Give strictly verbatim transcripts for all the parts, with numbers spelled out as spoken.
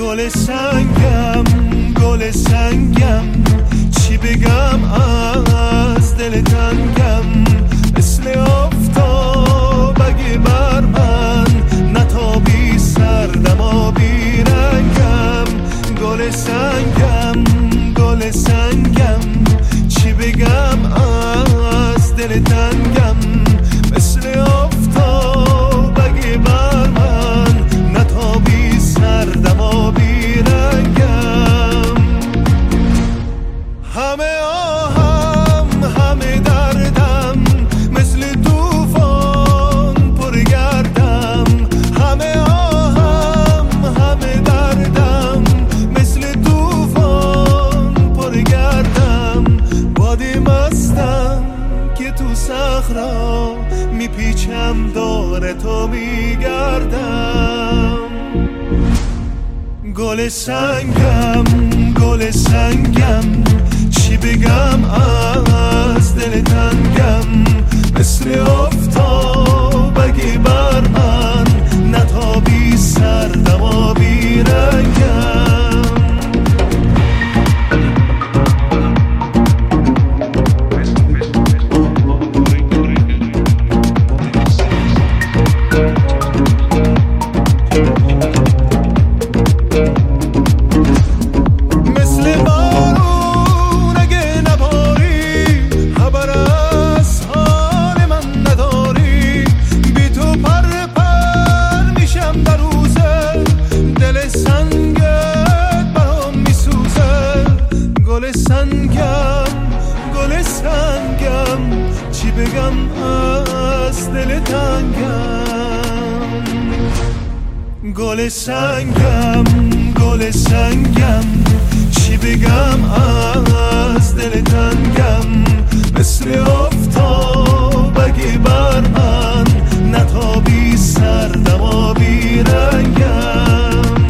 گل سنگم گل سنگم چی بگم از دل تنگم، مثل آفتاب اگه بر من نتابی سردم آبی رنگم. گل سنگم گل سنگم چی بگم از دل تنگم، مثل آفتاب اگه بر من نتابی سردم آبی رنگم. همه آهم همه دردم مثل طوفان پر گردم، همه آهم همه دردم مثل طوفان پر گردم. بادی مستم که تو صخرا میپیچم دور تو میگردم. گل سنگم گل سنگم چی بگم از دل تنگم، مثل آفتاب اگه بر من نتابی سردم آبی رنگم. گل سنگم گل سنگم چی بگم از دل تنگم. گل سنگم گل سنگم چی بگم از دل تنگم، مثل آفتاب اگه بر من نتابی سردم آبی رنگم.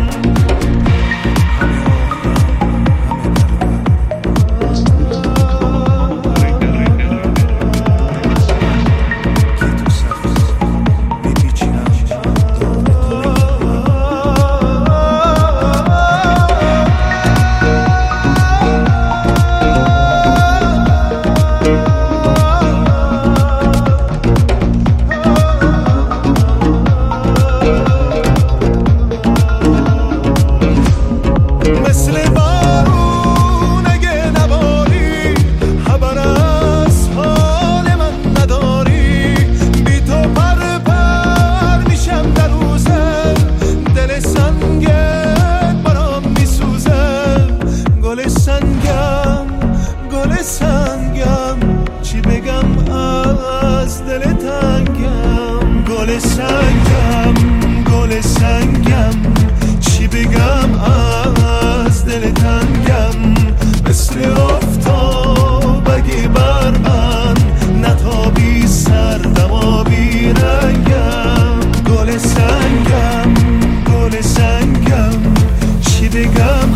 گل سنگم گل سنگم چی بگم از دل تنگم، مثل آفتاب اگه بر من نتابی سردم آبی رنگم. گل سنگم گل سنگم چی بگم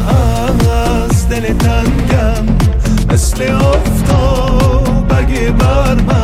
از دل تنگم، مثل آفتاب اگه بر من